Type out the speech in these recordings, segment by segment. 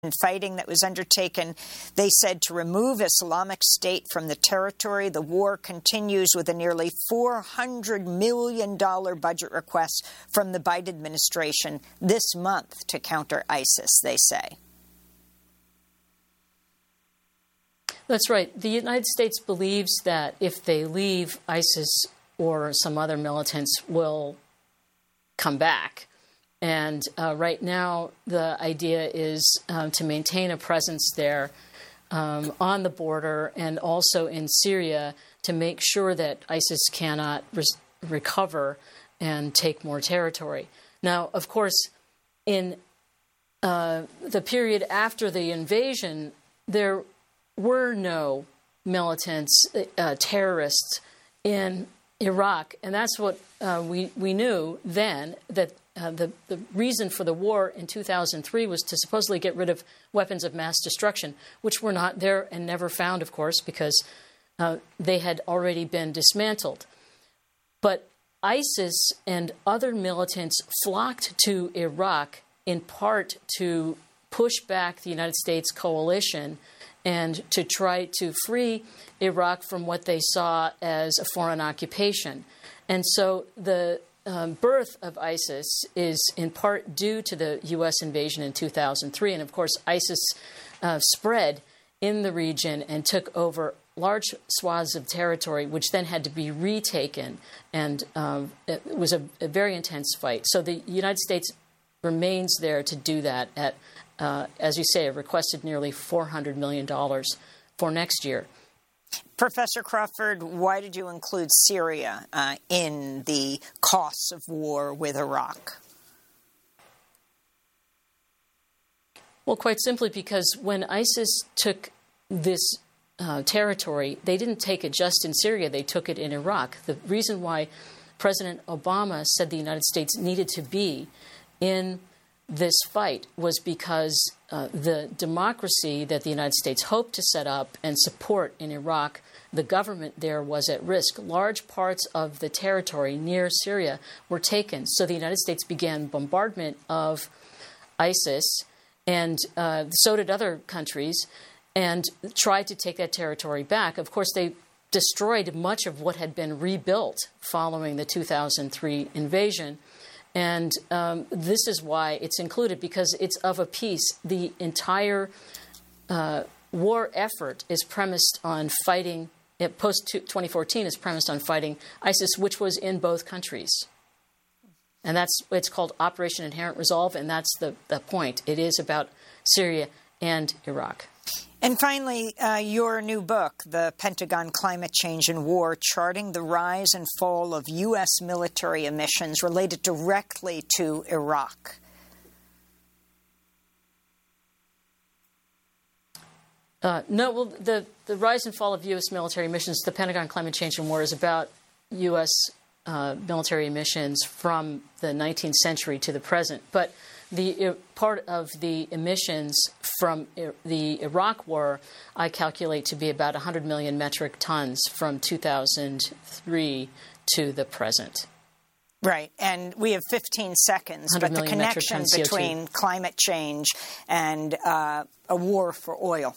fighting that was undertaken, they said, to remove Islamic State from the territory. The war continues with a nearly $400 million budget request from the Biden administration this month to counter ISIS, they say. That's right. The United States believes that if they leave, ISIS or some other militants will come back. And right now, the idea is to maintain a presence there on the border and also in Syria to make sure that ISIS cannot recover and take more territory. Now, of course, in the period after the invasion, there were no militants, terrorists in Iraq. And that's what we knew then, that the reason for the war in 2003 was to supposedly get rid of weapons of mass destruction, which were not there and never found, of course, because they had already been dismantled. But ISIS and other militants flocked to Iraq in part to push back the United States coalition and to try to free Iraq from what they saw as a foreign occupation. And so the birth of ISIS is in part due to the U.S. invasion in 2003. And, of course, ISIS spread in the region and took over large swaths of territory, which then had to be retaken. And it was a very intense fight. So the United States remains there to do that at, as you say, a requested nearly $400 million for next year. Professor Crawford, why did you include Syria in the costs of war with Iraq? Well, quite simply because when ISIS took this territory, they didn't take it just in Syria, they took it in Iraq. The reason why President Obama said the United States needed to be in this fight was because the democracy that the United States hoped to set up and support in Iraq, the government there was at risk. Large parts of the territory near Syria were taken. So the United States began bombardment of ISIS, and so did other countries, and tried to take that territory back. Of course, they destroyed much of what had been rebuilt following the 2003 invasion. And this is why it's included, because it's of a piece. The entire war effort is premised on fighting, post-2014 is premised on fighting ISIS, which was in both countries. And it's called Operation Inherent Resolve, and that's the point. It is about Syria and Iraq. And finally, your new book, The Pentagon Climate Change and War, charting the rise and fall of U.S. military emissions related directly to Iraq. The rise and fall of U.S. military emissions, the Pentagon Climate Change and War, is about U.S. Military emissions from the 19th century to the present. But the part of the emissions from the Iraq War, I calculate to be about 100 million metric tons from 2003 to the present. Right. And we have 15 seconds, but the connection between climate change and a war for oil.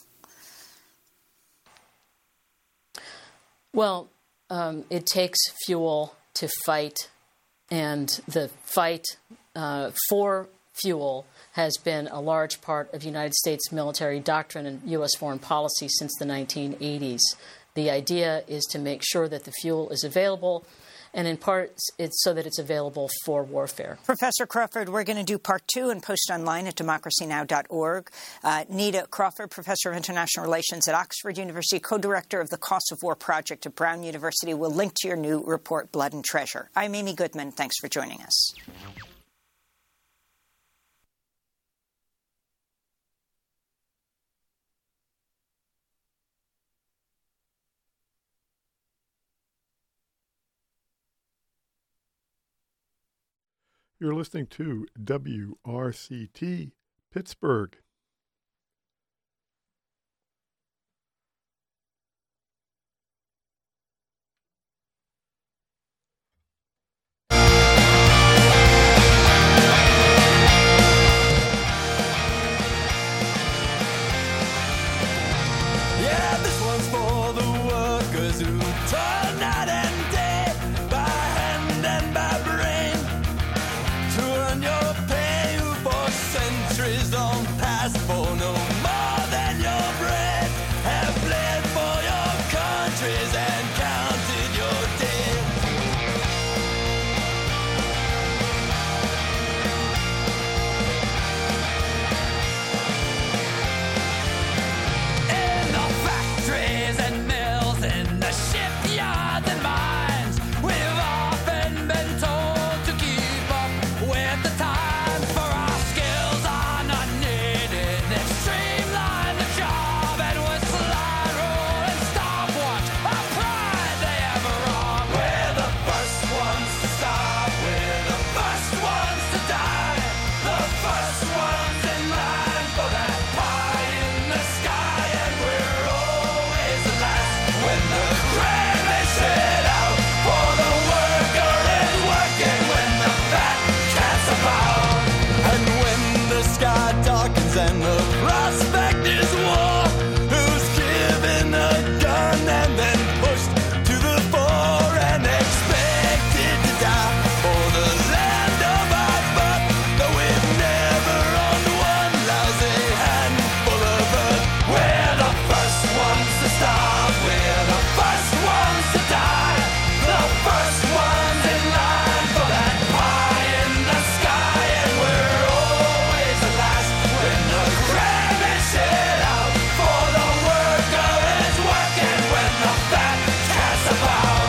Well, it takes fuel to fight, and the fight for fuel has been a large part of United States military doctrine and U.S. foreign policy since the 1980s. The idea is to make sure that the fuel is available, and in part it's so that it's available for warfare. Professor Crawford, we're going to do part 2 and post online at democracynow.org. Nita Crawford, Professor of International Relations at Oxford University, co-director of the Cost of War Project at Brown University, will link to your new report, Blood and Treasure. I'm Amy Goodman. Thanks for joining us. You're listening to WRCT Pittsburgh. Warriors who toil night and day by hand and by brain to earn your pay, who for centuries don't pass for no more than your bread, have bled for your countries and counted your dead. In the factories and mills, in the shipyards and mines, we've often been told to keep up with the times, for our skills are not needed. They've streamlined the job and with slide rule and stopwatch, our pride they have wrong. We're the first ones to stop, we're the first ones to die, the first ones in line for that pie in the sky, and we're always the last when the crane is set out, for the worker is working when the fat cat's about. And when the sky darkens and the prospect is war, who's given a gun and then pushed to the fore and expected to die for the land of our birth, though we've never owned one lousy handful of earth. We're the first ones to stop, we're the first ones to die, the first ones in line for that pie in the sky, and we're always the last when the crab is set out, for the worker is working when the fat cat's about.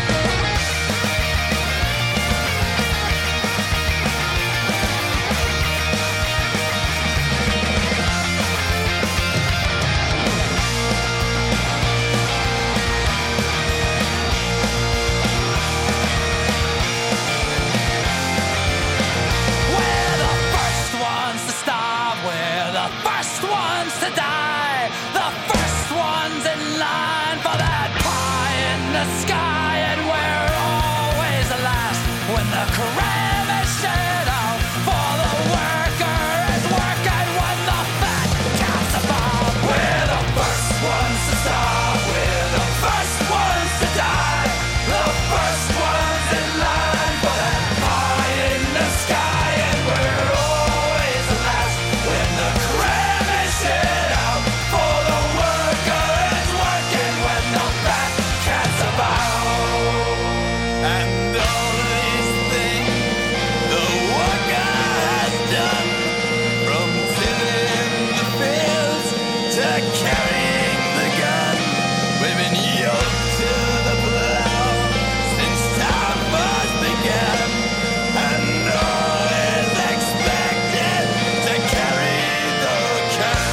We're the first ones to stop, we're the first ones to die, the first ones in line for that pie in the sky, and we're always the last when the crab is set out, for the worker is working when the fat cat's about. We're the first ones to stop, we're the first ones to die, the first ones in line for that pie in the sky, and we're always the last when the crab is set out, for the worker is working when the fat cat's about. And all these things the worker has done, from tilling the fields to carrying the gun, we've been yoked to the plow since time first began, and always expected to carry the can.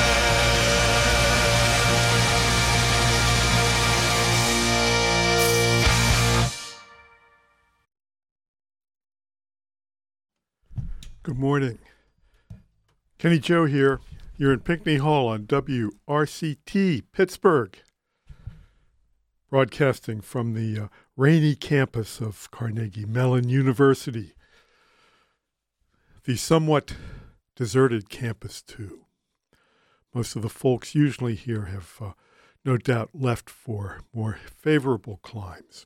Good morning. Kenny Joe here. You're in Pinckney Hall on WRCT Pittsburgh, broadcasting from the rainy campus of Carnegie Mellon University, the somewhat deserted campus, too. Most of the folks usually here have no doubt left for more favorable climes.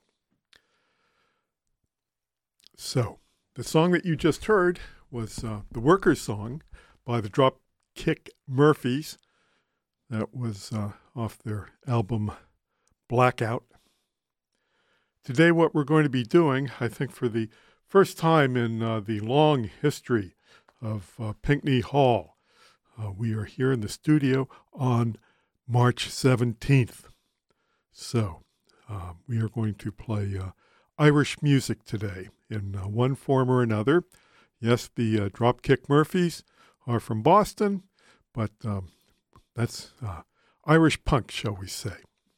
So, the song that you just heard was the Workers' Song by the Dropkick Murphys. That was off their album Blackout. Today what we're going to be doing, I think for the first time in the long history of Pinckney Hall, we are here in the studio on March 17th. So we are going to play Irish music today in one form or another. Yes, the Dropkick Murphys are from Boston, but that's Irish punk, shall we say.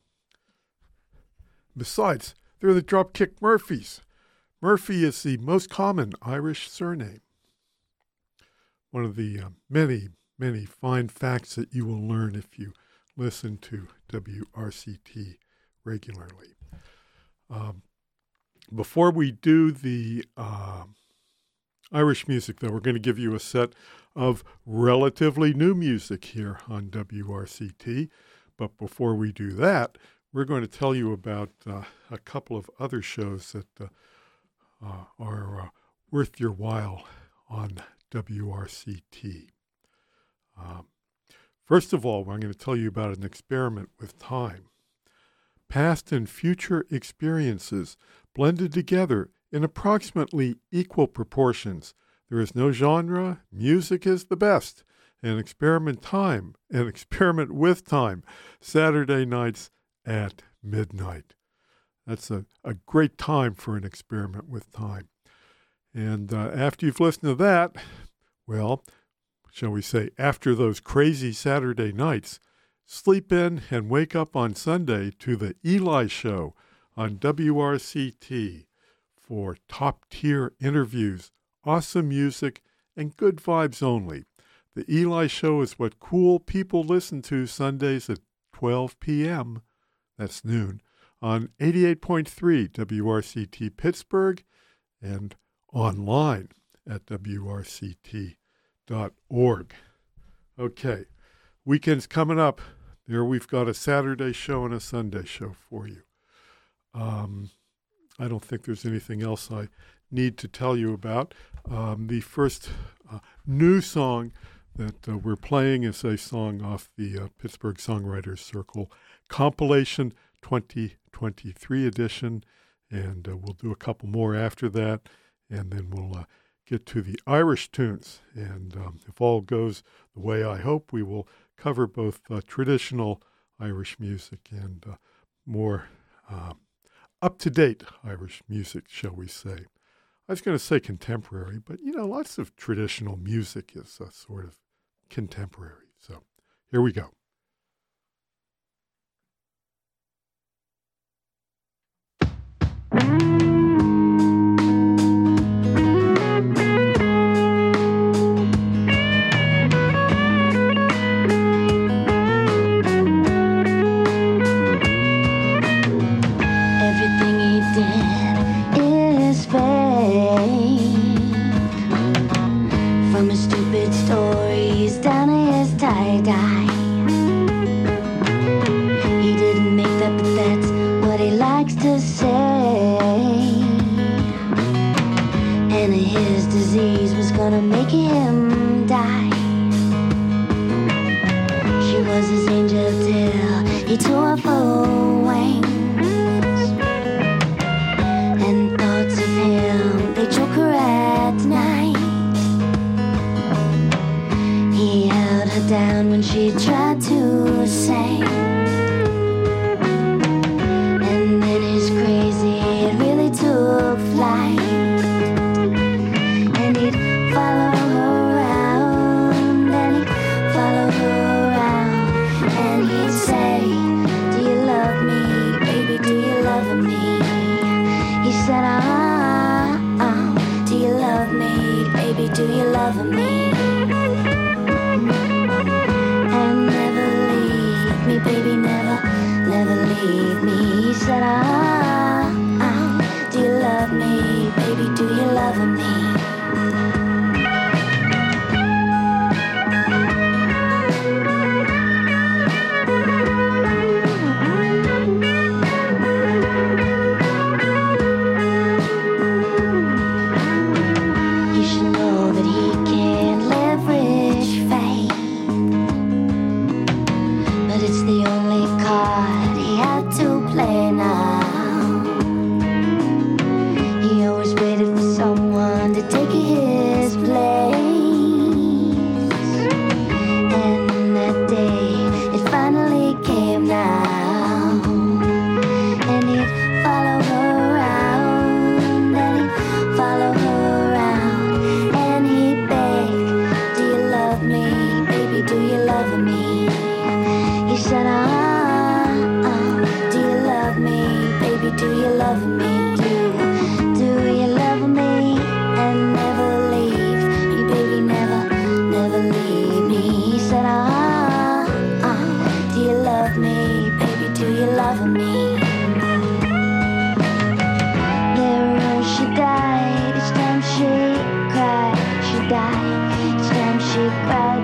Besides, they're the Dropkick Murphys. Murphy is the most common Irish surname. One of the many, many fine facts that you will learn if you listen to WRCT regularly. Before we do the Irish music, though, we're going to give you a set of relatively new music here on WRCT. But before we do that, we're going to tell you about a couple of other shows that are worth your while on WRCT. First of all, I'm going to tell you about an experiment with time. Past and future experiences blended together in approximately equal proportions. There is no genre. Music is the best. An experiment with time, Saturday nights at midnight. That's a great time for an experiment with time. And after you've listened to that, well, shall we say, after those crazy Saturday nights, sleep in and wake up on Sunday to the Eli Show on WRCT for top-tier interviews, awesome music, and good vibes only. The Eli Show is what cool people listen to Sundays at 12 p.m., that's noon, on 88.3 WRCT Pittsburgh and online at WRCT.org. Okay, weekend's coming up. There we've got a Saturday show and a Sunday show for you. I don't think there's anything else I need to tell you about. The first new song that we're playing is a song off the Pittsburgh Songwriters Circle compilation 2023 edition, and we'll do a couple more after that, and then we'll get to the Irish tunes. And if all goes the way I hope, we will cover both traditional Irish music and more up-to-date Irish music, shall we say. I was going to say contemporary, but, lots of traditional music is sort of contemporary. So here we go.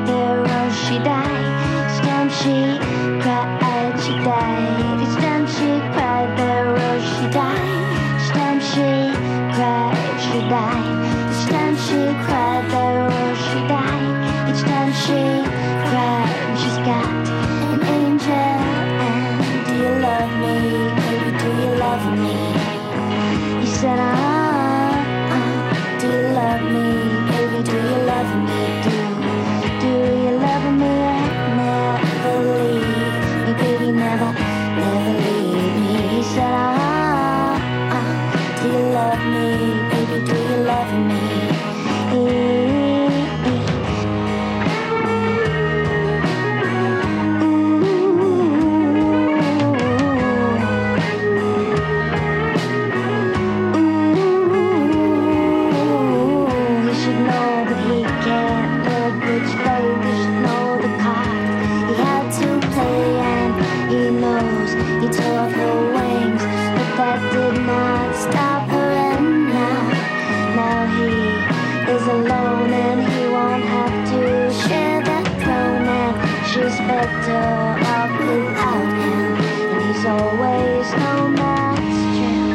She died. It's time she cried. She died. It's time she better off without him. And he's always no man's child.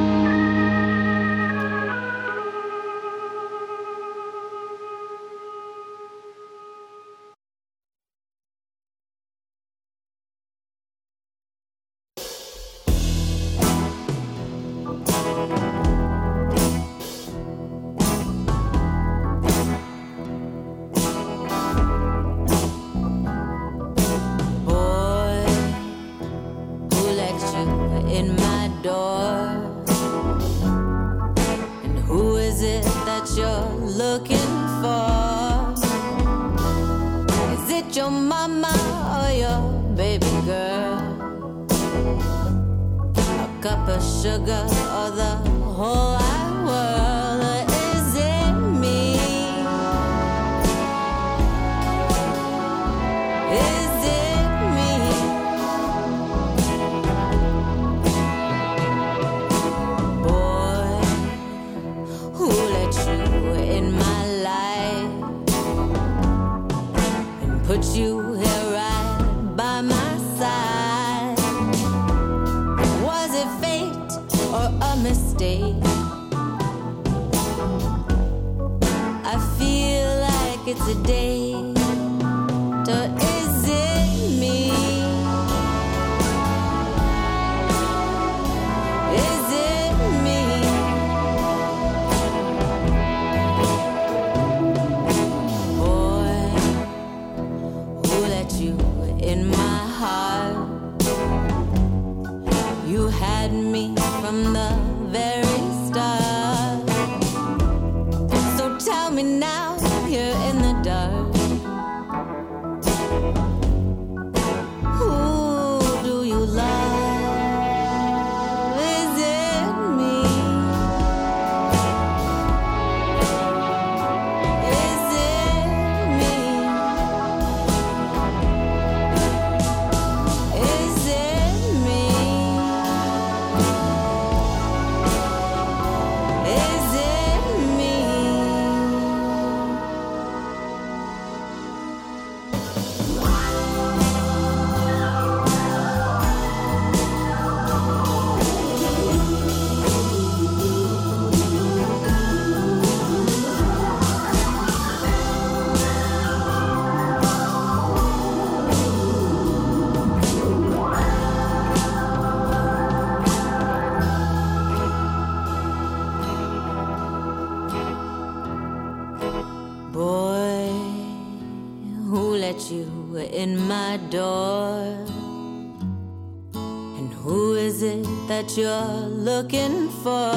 You're looking for.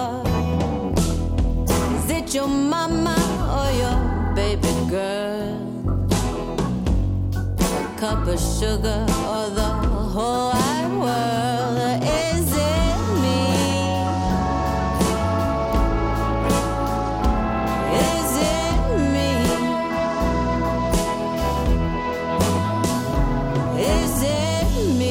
Is it your mama or your baby girl? A cup of sugar or the whole wide world? Is it me? Is it me? Is it me?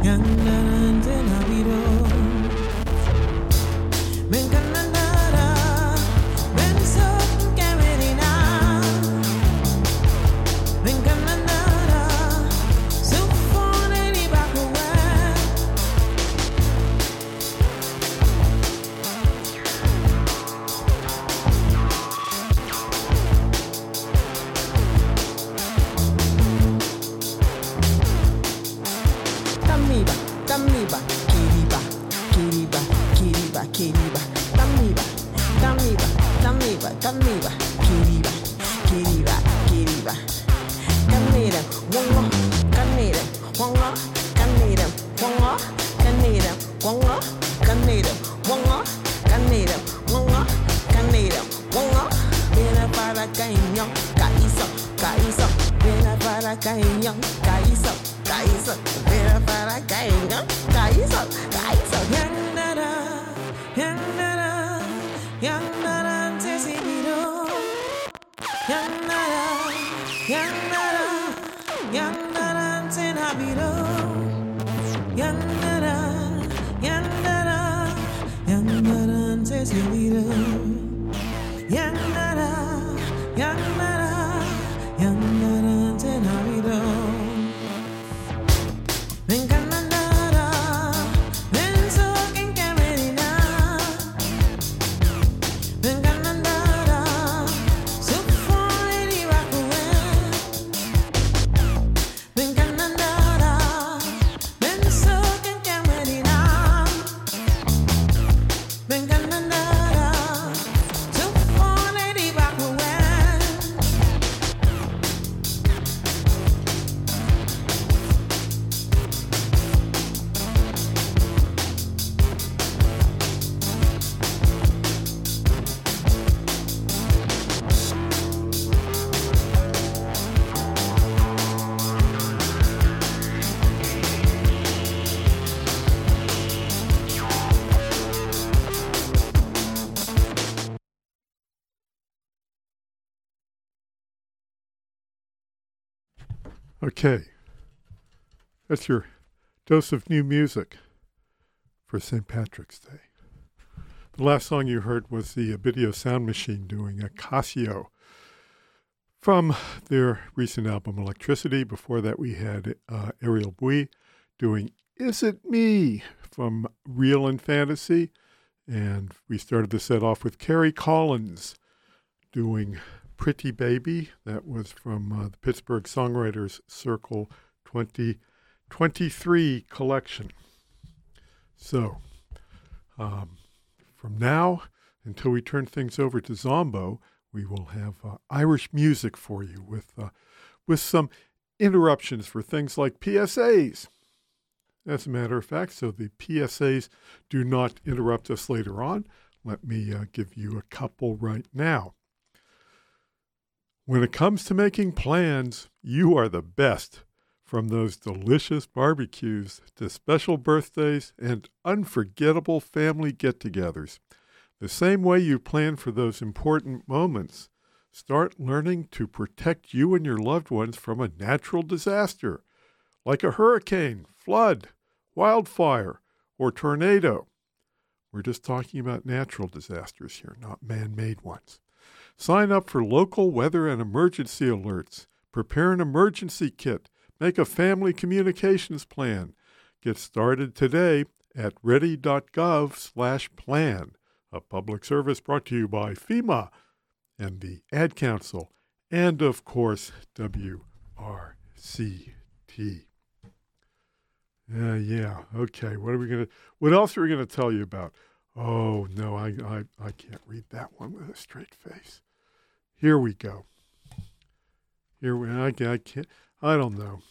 Okay, that's your dose of new music for St. Patrick's Day. The last song you heard was the Video Sound Machine doing a Casio from their recent album Electricity. Before that we had Ariel Bui doing Is It Me from Real and Fantasy. And we started the set off with Carrie Collins doing Pretty Baby. That was from the Pittsburgh Songwriters Circle 2023 collection. So, from now until we turn things over to Zombo, we will have Irish music for you with some interruptions for things like PSAs. As a matter of fact, so the PSAs do not interrupt us later on. Let me give you a couple right now. When it comes to making plans, you are the best. From those delicious barbecues to special birthdays and unforgettable family get-togethers. The same way you plan for those important moments, start learning to protect you and your loved ones from a natural disaster, like a hurricane, flood, wildfire, or tornado. We're just talking about natural disasters here, not man-made ones. Sign up for local weather and emergency alerts. Prepare an emergency kit. Make a family communications plan. Get started today at ready.gov/plan. A public service brought to you by FEMA and the Ad Council and, of course, WRCT. Okay. What else are we gonna tell you about? Oh no, I can't read that one with a straight face. Here we go. I can't. I don't know.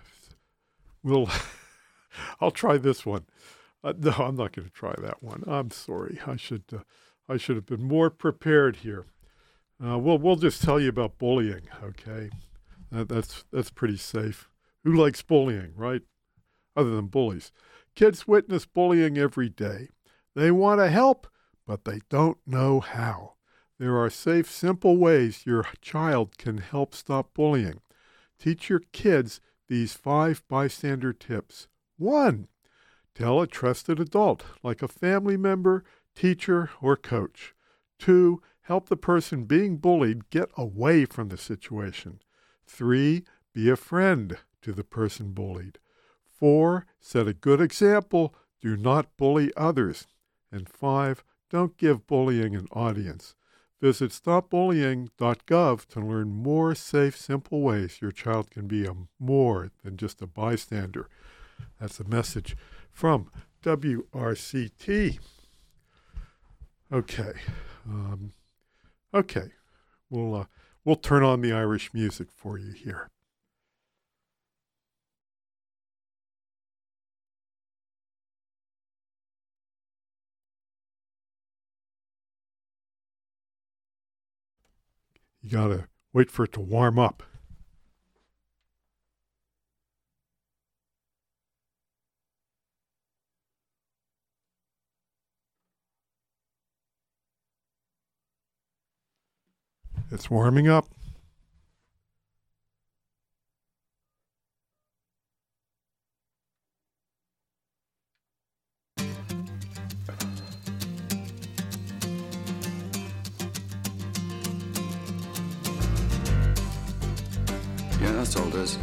I'll try this one. No, I'm not going to try that one. I'm sorry. I should have been more prepared here. We'll just tell you about bullying. Okay, that's pretty safe. Who likes bullying, right? Other than bullies, kids witness bullying every day. They want to help, but they don't know how. There are safe, simple ways your child can help stop bullying. Teach your kids these 5 bystander tips. 1. Tell a trusted adult, like a family member, teacher, or coach. 2. Help the person being bullied get away from the situation. 3. Be a friend to the person bullied. 4. Set a good example. Do not bully others. And 5. Don't give bullying an audience. Visit stopbullying.gov to learn more safe, simple ways your child can be more than just a bystander. That's a message from WRCT. Okay. We'll turn on the Irish music for you here. You got to wait for it to warm up. It's warming up. Yeah, that's all it is.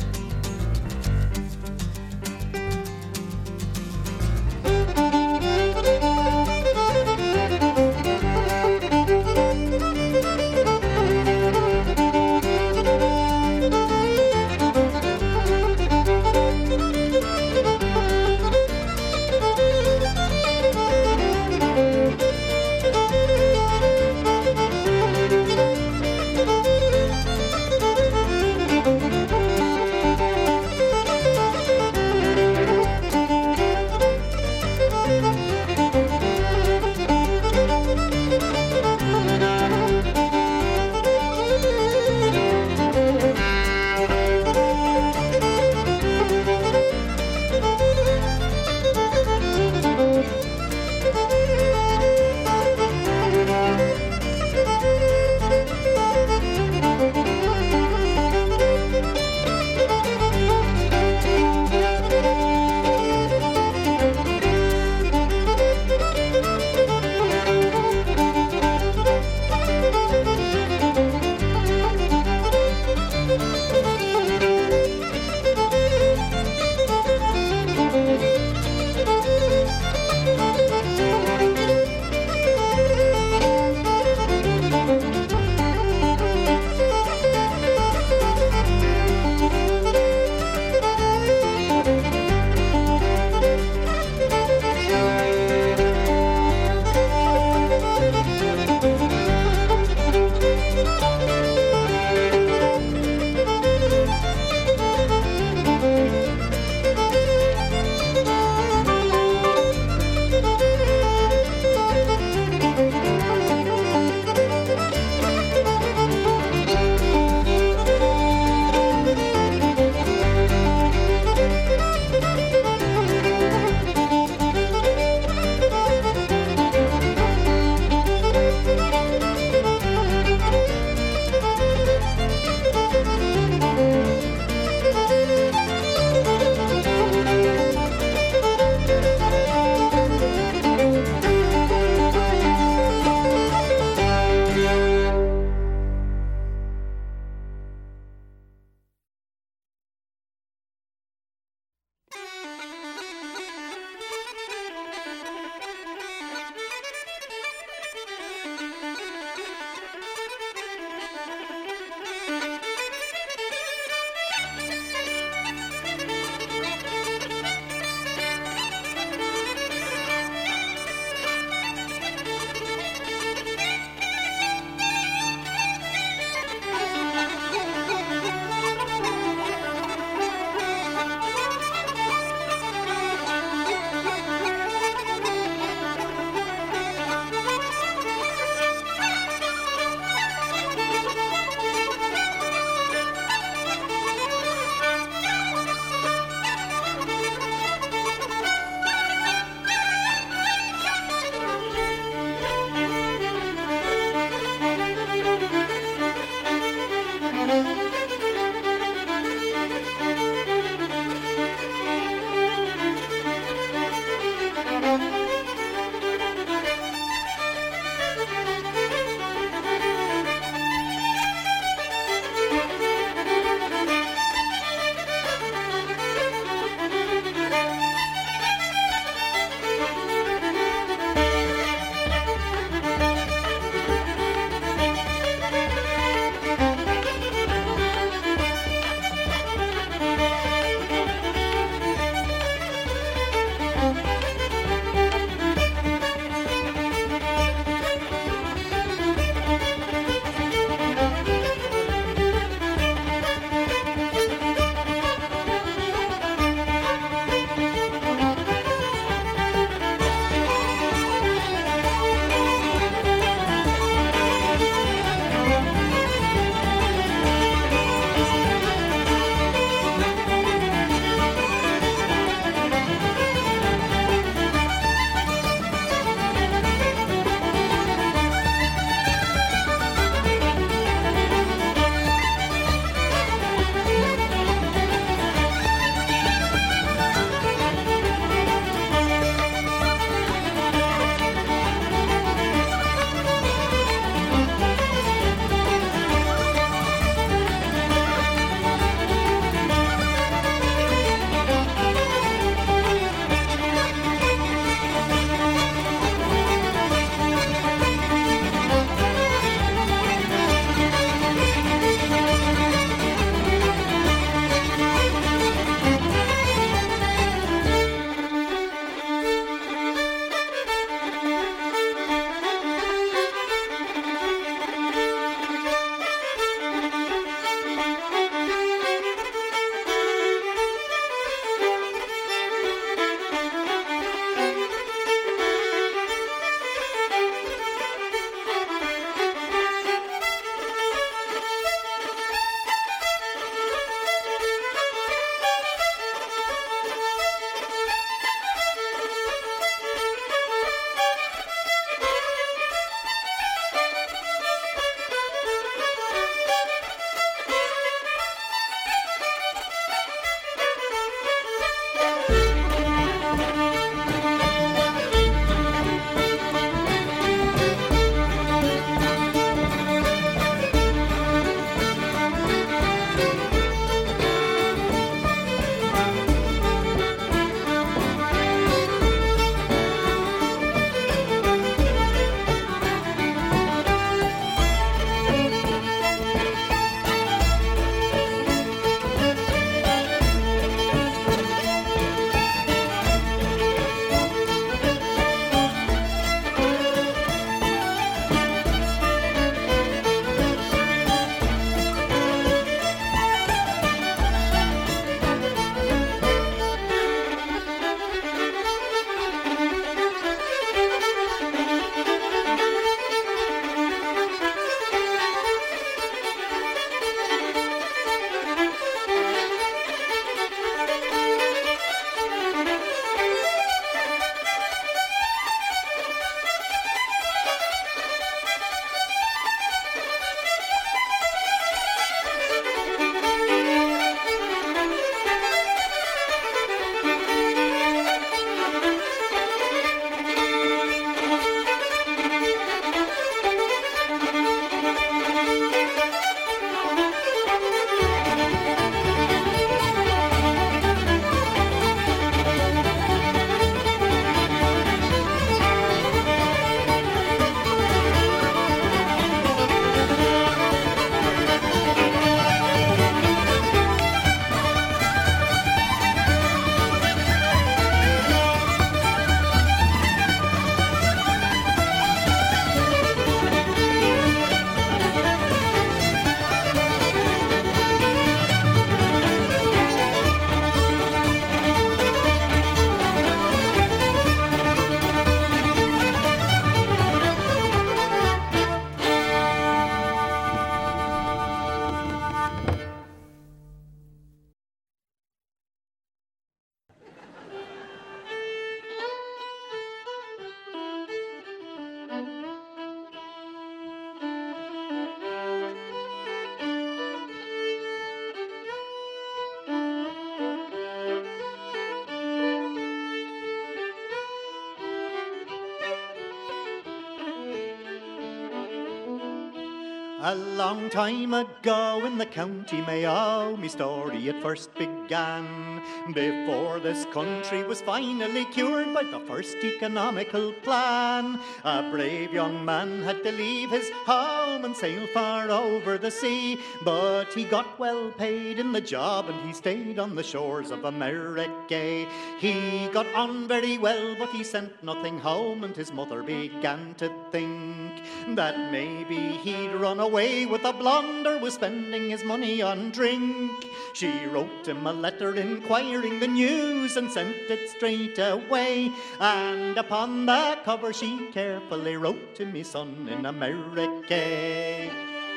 A long time ago in the county Mayo, me story at first began. Before this country was finally cured by the first economical plan, a brave young man had to leave his home and sail far over the sea. But he got well paid in the job and he stayed on the shores of America. He got on very well, but he sent nothing home, and his mother began to think that maybe he'd run away with a blonde or was spending his money on drink. She wrote him a letter inquiring the news and sent it straight away, and upon the cover she carefully wrote to me son in America.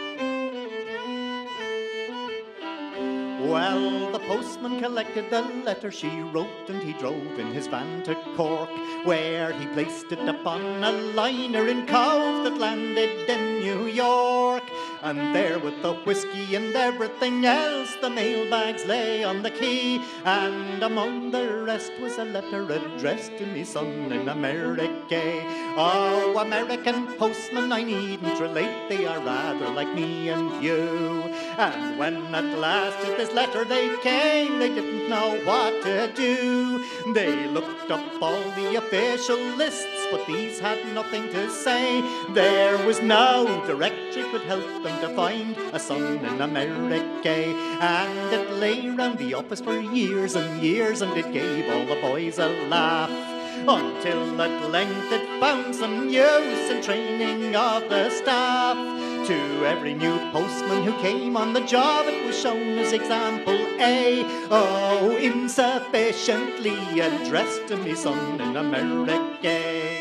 Well, the postman collected the letter she wrote, and he drove in his van to Cork, where he placed it upon a liner in Cove that landed in New York. And there with the whiskey and everything else, the mailbags lay on the quay, and among the rest was a letter addressed to me son in America. Oh, American postmen, I needn't relate, they are rather like me and you. And when at last to this letter they came, they didn't know what to do. They looked up all the official lists, but these had nothing to say. There was no directory could help them to find a son in America. And it lay round the office for years and years, and it gave all the boys a laugh, until at length it found some use in training of the staff. To every new postman who came on the job, it was shown as example A. Oh, insufficiently addressed to me son in America.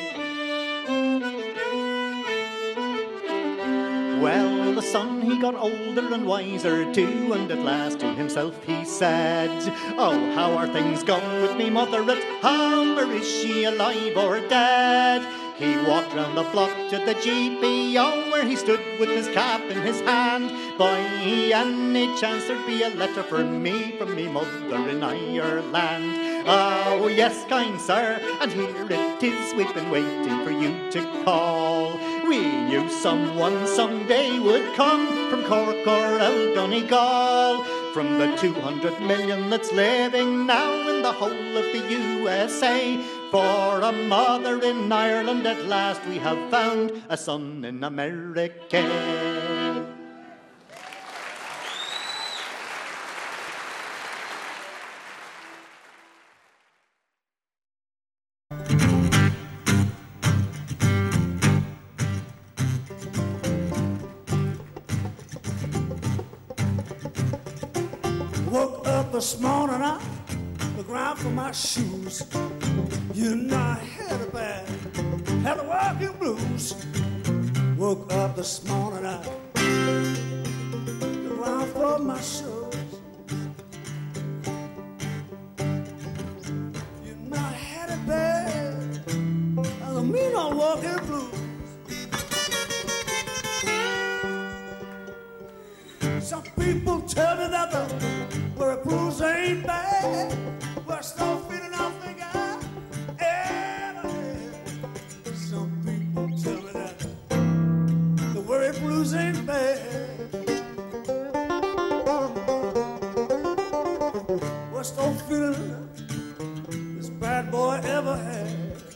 Well, the son, he got older and wiser too, and at last to himself he said, oh, how are things going with me mother at home, or is she alive or dead? He walked round the block to the GPO, where he stood with his cap in his hand. By any chance there'd be a letter for me from me mother in Ireland. Oh, yes, kind sir, and here it is, we've been waiting for you to call. We knew someone someday would come from Cork or El Donegal, from the 200 million that's living now in the whole of the USA. For a mother in Ireland at last we have found a son in America. Woke up this morning, I looked around for my shoes. You know I had a walking blues. Woke up this morning, I looked around for my shoes. You know I had it bad. I don't mean no walking blues. Some people tell me that the work blues ain't bad. Worst no feeling I think I ever had. Some people tell me that the worry blues ain't bad. Worst no feeling this bad boy ever had.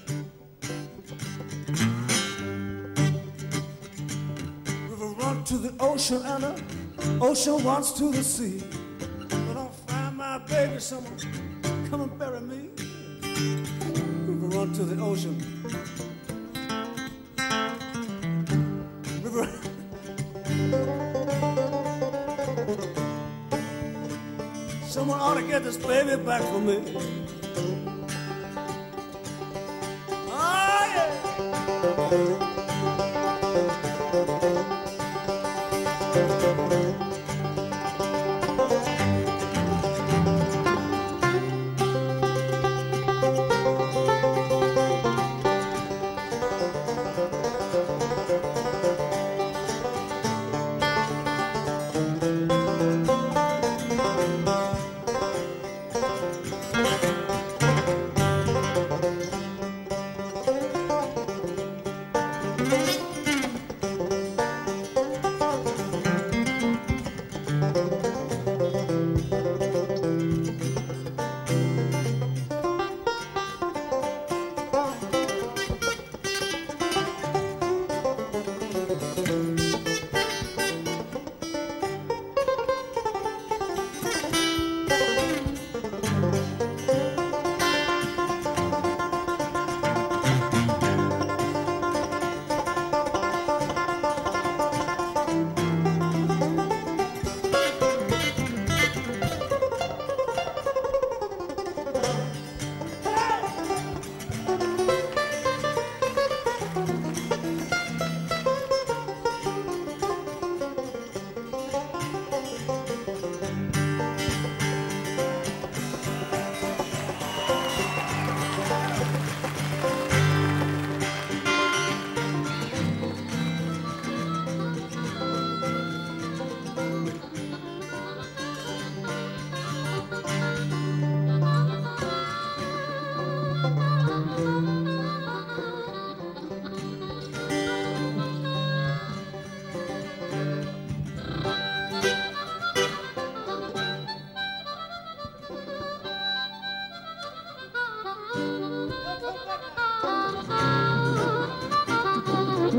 River run to the ocean and the ocean wants to the sea. But I'll find my baby, someone come and bury me. River run to the ocean. River. Someone ought to get this baby back for me. Oh, yeah.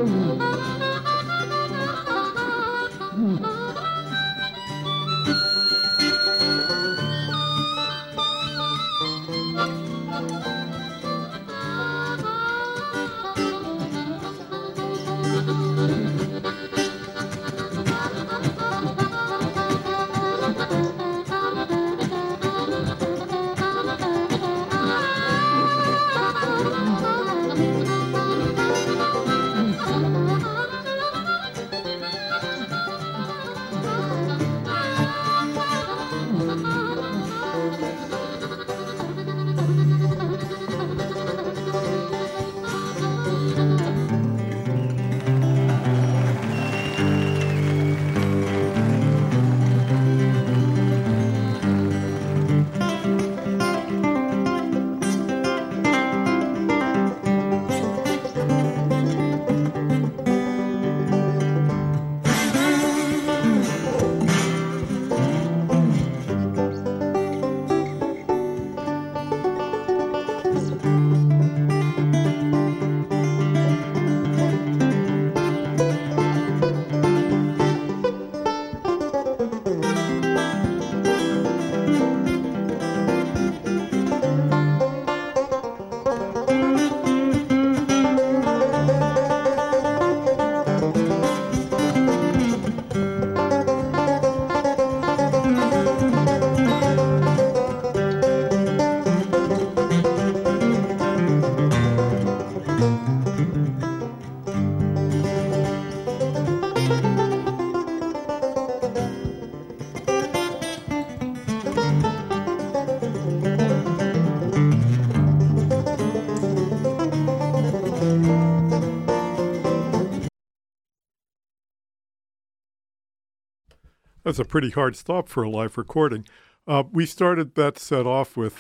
That's a pretty hard stop for a live recording. We started that set off with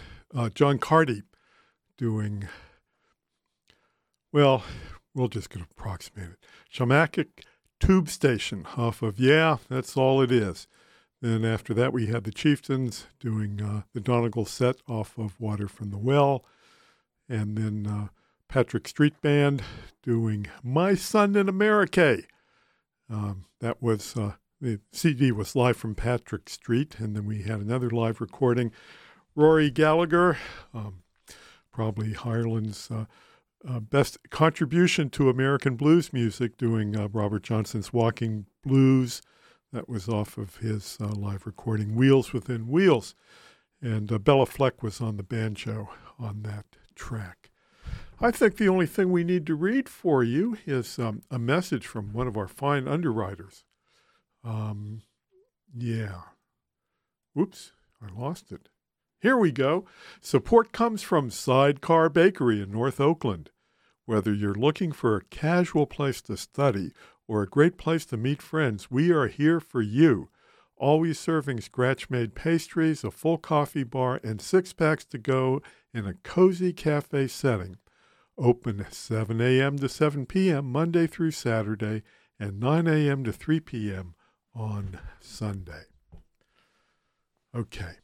John Carty doing, well, we'll just get approximated. Shamanic Tube Station off of Yeah, That's All It Is. Then after that, we had the Chieftains doing the Donegal set off of Water from the Well. And then Patrick Street Band doing My Son in America. That was... the CD was live from Patrick Street, and then we had another live recording. Rory Gallagher, probably Ireland's best contribution to American blues music, doing Robert Johnson's Walking Blues. That was off of his live recording, Wheels Within Wheels. And Bella Fleck was on the banjo on that track. I think the only thing we need to read for you is a message from one of our fine underwriters. Yeah. Oops, I lost it. Here we go. Support comes from Sidecar Bakery in North Oakland. Whether you're looking for a casual place to study or a great place to meet friends, we are here for you. Always serving scratch-made pastries, a full coffee bar, and 6-packs to go in a cozy cafe setting. Open 7 a.m. to 7 p.m. Monday through Saturday and 9 a.m. to 3 p.m. on Sunday. Okay.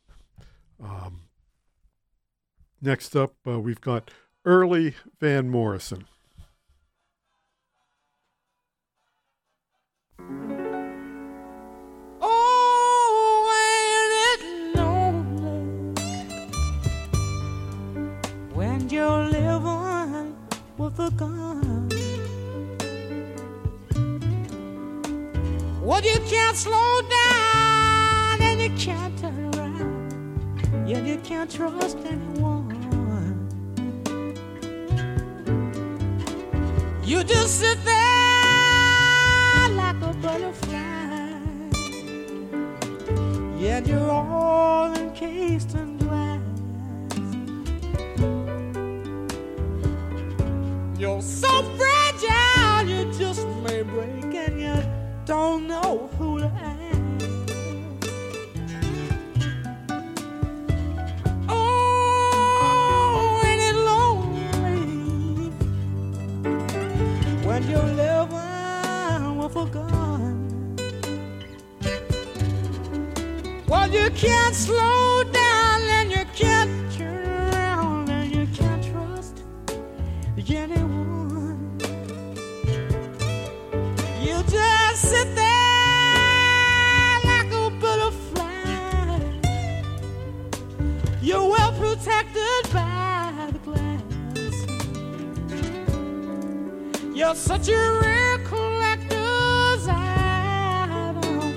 Next up, we've got Early Van Morrison. Oh, ain't it lonely when you're living with a gun? Well, you can't slow down and you can't turn around. Yeah, you can't trust anyone. You just sit there like a butterfly. Yeah, you're all encased in glass. You're so fragile, you just may break, and you don't know who to ask. Oh, ain't it lonely when you're living with a gun? Well, you can't slow down and you can't turn around and you can't trust anyone. protected by the glass. You're such a rare collector's item.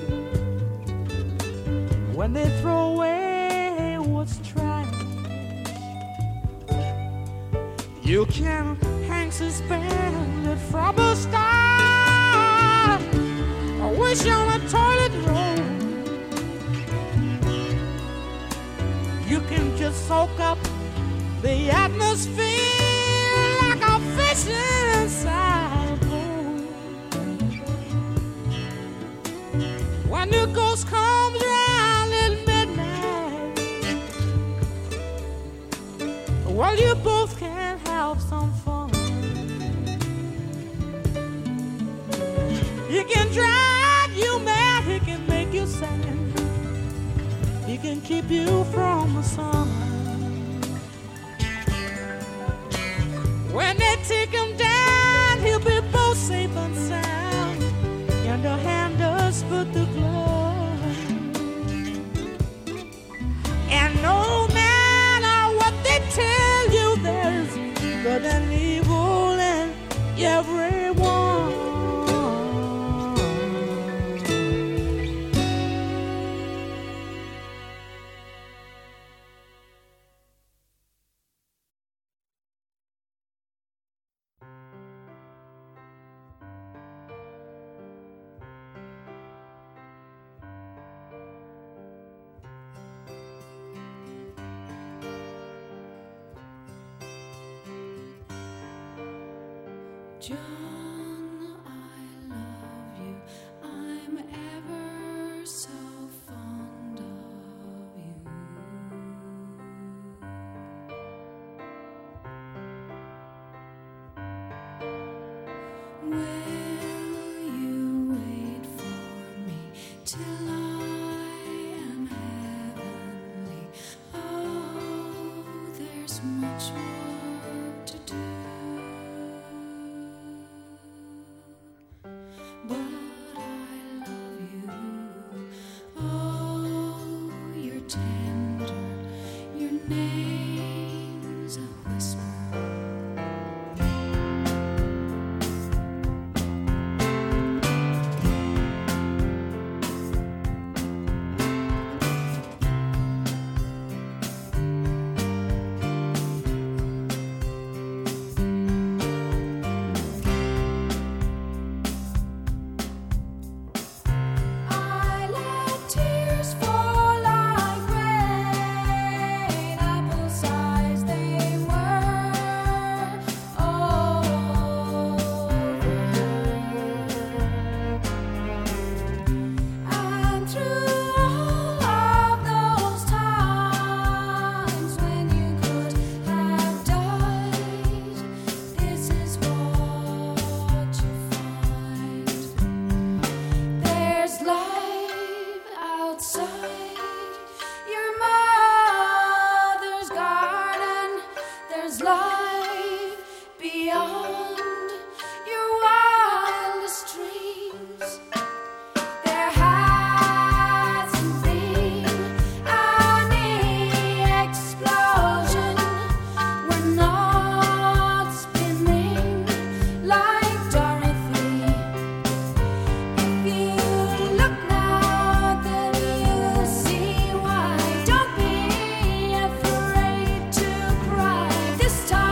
When they throw away what's trash, you can hang suspended from a star, or wish on a toilet roll. You can just soak up the atmosphere like a fish inside a bowl. When the ghost comes round at midnight, well, you both can have some fun. He can drive you mad, he can make you sad, he can keep you from the sun. When they take him down, he'll be both safe and sound, and the hand does put the glove. And no matter what they tell you, there's good and evil in everyone. John, I love you. I'm ever so fond of you. Will you wait for me till I am heavenly? Oh, there's much work to do. But I love you. Oh, you're tender. Your name's a whisper. I let tears fall like rain, apple size they were. And through all of those times when you could have died, this is what you find. There's life outside your mother's garden. There's life beyond your wildest dreams. There hasn't been any explosion. We're not spinning like Dorothy. If you look now, then you see why. Don't be afraid to cry. This time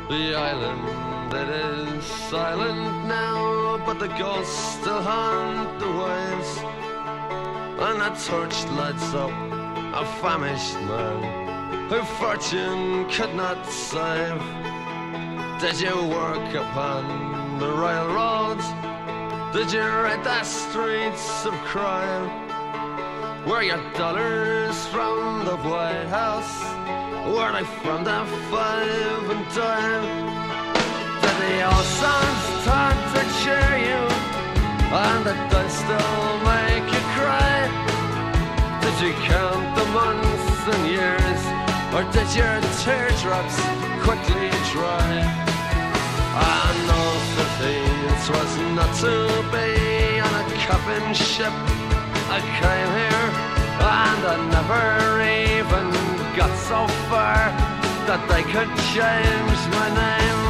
The island, it is silent now, but the ghosts still haunt the waves. And a torch lights up a famished man who fortune could not save. Did you work upon the railroads? Did you ride the streets of crime? Were your dollars from the White House? Were they from the 5 and dime? Did the old songs start to cheer you? And did they still make you cry? Did you count the months and years? Or did your teardrops quickly dry? I know that it was not to be on a coffin ship. I came here and I never even got so far that they could change my name.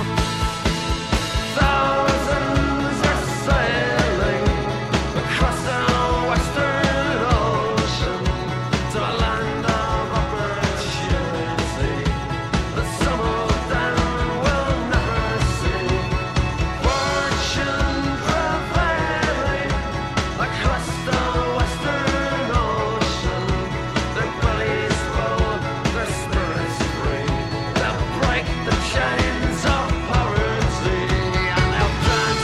Thousands are sailing across the western ocean to a land of opportunity that some of them will never see. Fortune prevailing across the western ocean, their bellies full, their spirits free. They'll break the chains of poverty and they'll dance.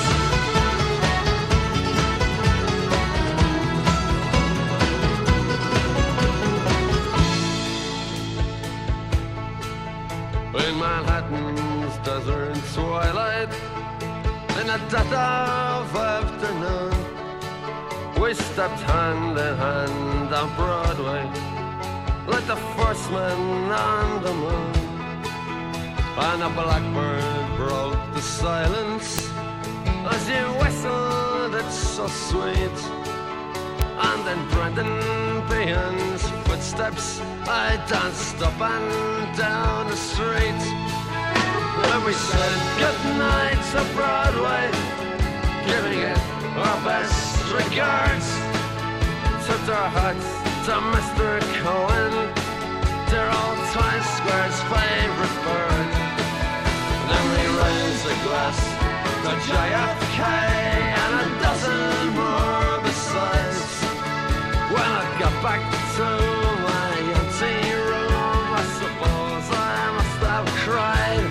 In Manhattan's desert twilight, in the dead of afternoon, we stepped hand in hand on Broadway, like the first men on the moon. And a blackbird broke the silence as you whistled, it's so sweet. And in Brendan Behan's footsteps, I danced up and down the street. And we said goodnight to Broadway, giving it our best regards. Tipped our hats to Mr. Cohen, dear old Times Square's favorite bird. Then we raised a glass to JFK and a dozen more besides. When I got back to my empty room, I suppose I must have cried.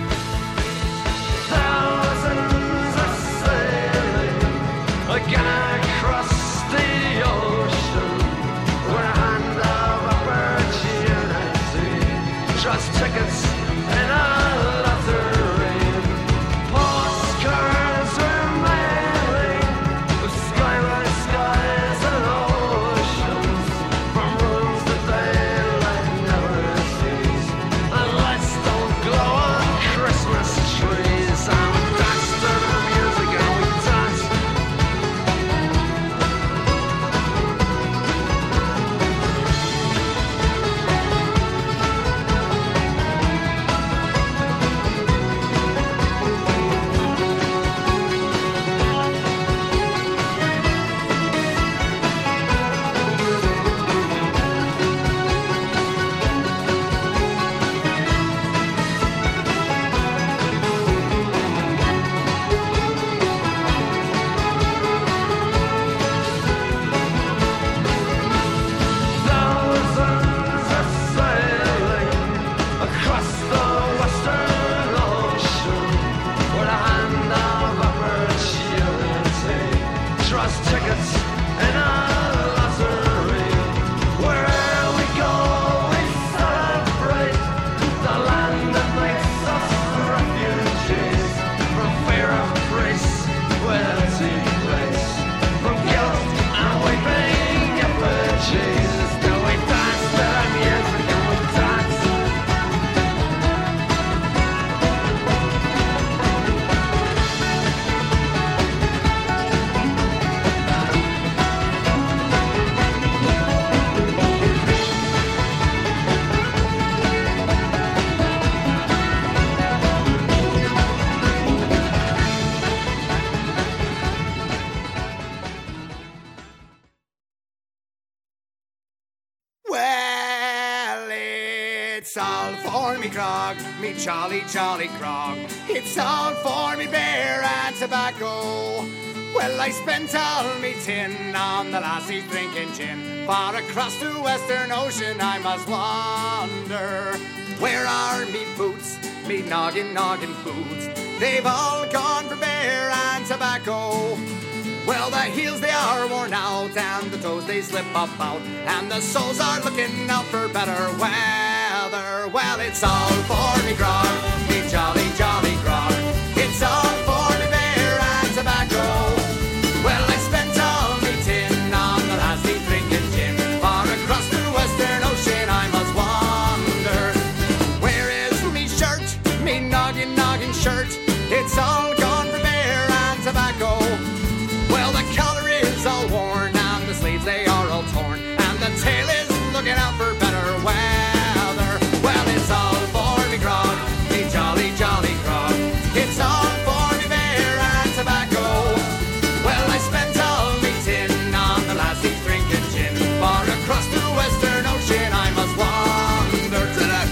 Thousands are sailing again across the ocean with a hand of opportunity. Just tickets in a lottery. Postcards were mailing with skyward skies and oceans, from rooms that daylight never sees, and lights don't glow on Christmas trees. And we danced to the music and we danced. Thousands are sailing across the western ocean with a hand of opportunity. Trust tickets in a lottery. Wherever we go, we celebrate the land that makes us refugees from fear of grace with empty place, from guilt and weeping effigies. Now we dance to the music and we dance. for me grog, me jolly, jolly grog. It's all for me beer and tobacco. Well, I spent all me tin on the lassies drinking gin. Far across the western ocean I must wander. Where are me boots, me noggin boots? They've all gone for beer and tobacco. Well, the heels they are worn out, and the toes they slip about, and the soles are looking out for better weather. Well, it's all for me grog, me jolly, jolly grog. It's all for me beer and tobacco. Well, I spent all me tin on the lassie drinking gin. Far across the western ocean I must wander. Where is me shirt, me noggin shirt? It's all gone for beer and tobacco. Well, the collar is all worn, and the sleeves they are all torn, and the tail is looking out for better weather. Well, it's all for me grog, me jolly, jolly grog. It's all for me beer and tobacco. Well, I spent all me tin on the lassies drinking gin. Far across the western ocean I must wander to the...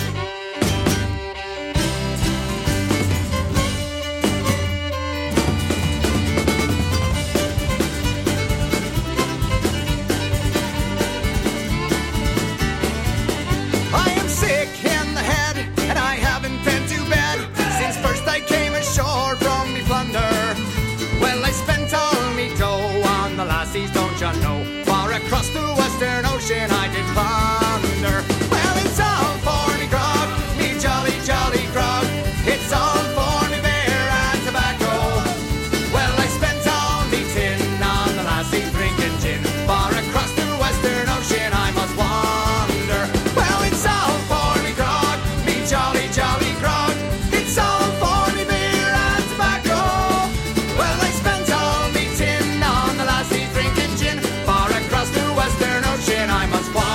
I am sick in the head, and I haven't been to bed since first I came ashore from me plunder. Well, I spent all me dough on the lassies, don't you know? Far across the western ocean I did plunder. Well, it's all for me grog, me jolly, jolly grog. It's all for me beer and tobacco. Well, I spent all me tin on the lassies drinking gin. Far across the western ocean I must wander. Well, it's all for me grog, me jolly, jolly grog. It's all for me beer and tobacco. Well, I spent all me tin on the lassies drinking gin. Far across the western ocean I must wander.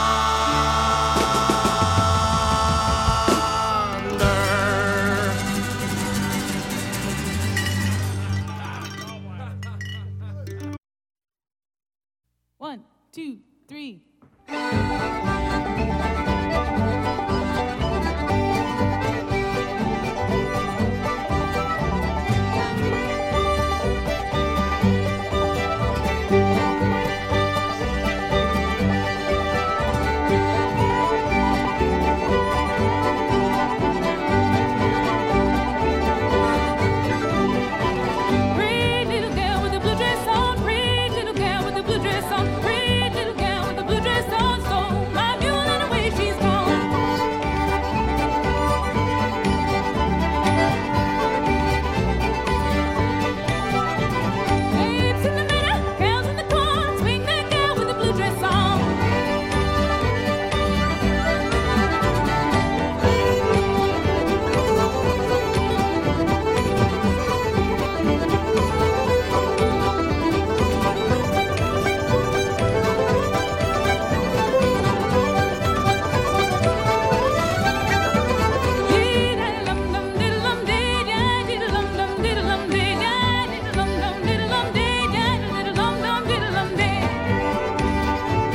One, two, three. Pretty little girl with a blue dress on, pretty little girl with a blue dress on, pretty little girl with a blue dress on. So my mule and away she's gone. Apes in the meadow, cows in the corn, swing that girl with a blue dress on. Diddle-dum-dum, diddle-dum-dee, yeah, diddle-dum-dum, diddle-dum-dee, yeah, diddle-dum-dum, diddle-dum-dee, yeah, diddle-dum-dum, diddle-dum-dee.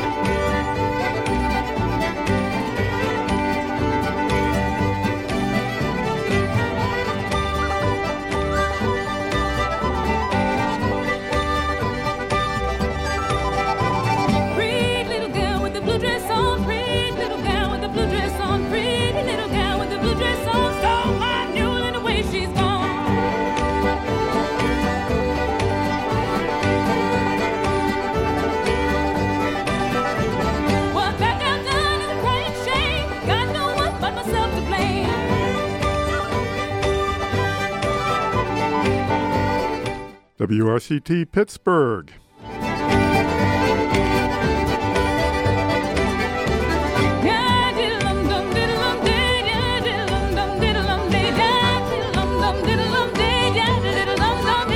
Pretty little girl with the blue dress on, pretty little girl with the blue dress on, pretty little girl with the blue dress on. So my mule and away she's gone. What that girl done is a crying shame. Got no one but myself to blame. WRCT Pittsburgh. Yeah, diddle-dum-dum, diddle-dum-dee, yeah, diddle-dum-dum, diddle-dum-dee, yeah, diddle-dum-dum, diddle-dum-dee, yeah, diddle-dum-dum,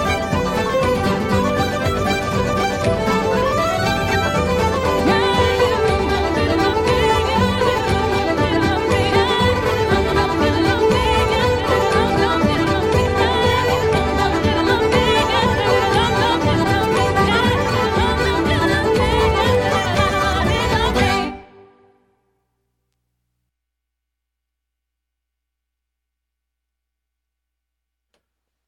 diddle-dum-dee.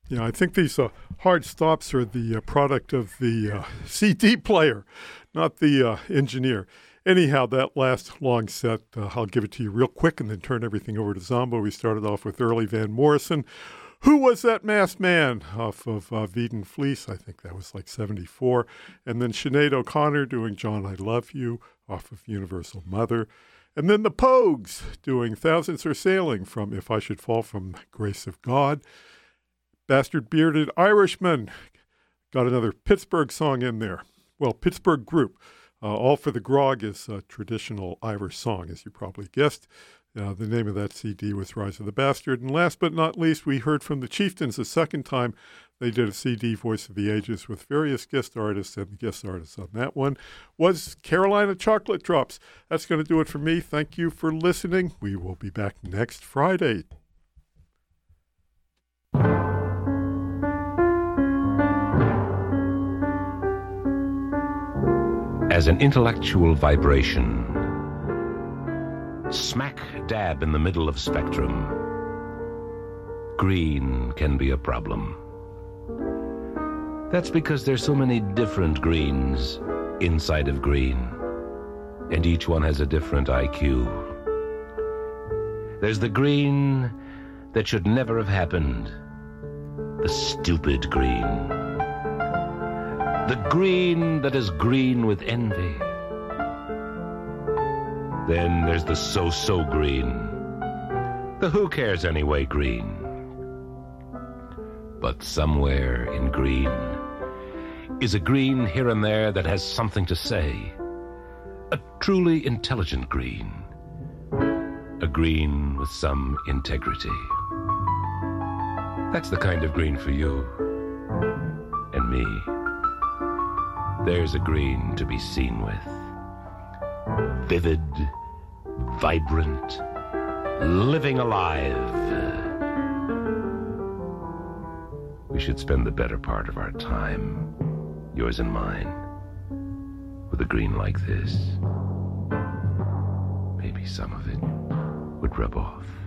Yeah, I think these hard stops are the product of the CD player, not the engineer. Anyhow, that last long set, I'll give it to you real quick and then turn everything over to Zombo. We started off with Early Van Morrison. Who Was That Masked Man? Off of Veedon Fleece. I think that was like 74. And then Sinead O'Connor doing John, I Love You off of Universal Mother. And then the Pogues doing Thousands Are Sailing from If I Should Fall from Grace of God. Bastard Bearded Irishman. Got another Pittsburgh song in there. Well, Pittsburgh group. All for the Grog is a traditional Irish song, as you probably guessed. The name of that CD was Rise of the Bastard. And last but not least, we heard from the Chieftains the second time they did a CD, Voice of the Ages, with various guest artists, and the guest artists on that one was Carolina Chocolate Drops. That's going to do it for me. Thank you for listening. We will be back next Friday. As an intellectual vibration, smack dab in the middle of spectrum, green can be a problem. That's because there's so many different greens inside of green, and each one has a different IQ. There's the green that should never have happened, the stupid green. The green that is green with envy. Then there's the so-so green, the who cares anyway green. But somewhere in green is a green here and there that has something to say. A truly intelligent green. A green with some integrity. That's the kind of green for you and me. There's a green to be seen with. Vivid, vibrant, living alive. We should spend the better part of our time, yours and mine, with a green like this. Maybe some of it would rub off.